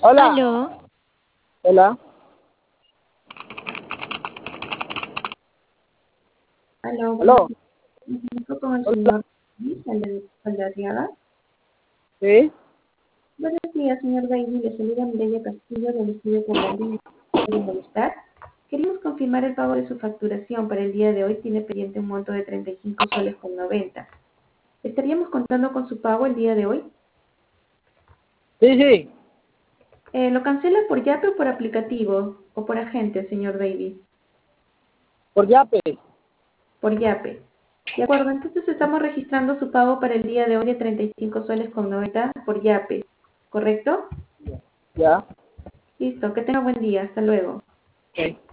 Hola, Aló, hola, Aló, buenos aló, días. Me comunico con el hola, señor Luis Saldarriaga. ¿sí? Buenos días, señor Bailey. Le saluda Mireya Castillo del estudio Colombiano de Bienestar. Queremos confirmar el pago de su facturación para el día de hoy. Tiene pendiente un monto de 35 soles con 90. ¿Estaríamos contando con su pago el día de hoy? Sí, sí, ¿Lo cancela por Yape o por aplicativo o por agente, señor Bailey? por Yape. Por Yape. De acuerdo, entonces estamos registrando su pago para el día de hoy de 35 soles con 90 por Yape, ¿correcto? Ya, Listo, que tenga buen día. Hasta luego. ok.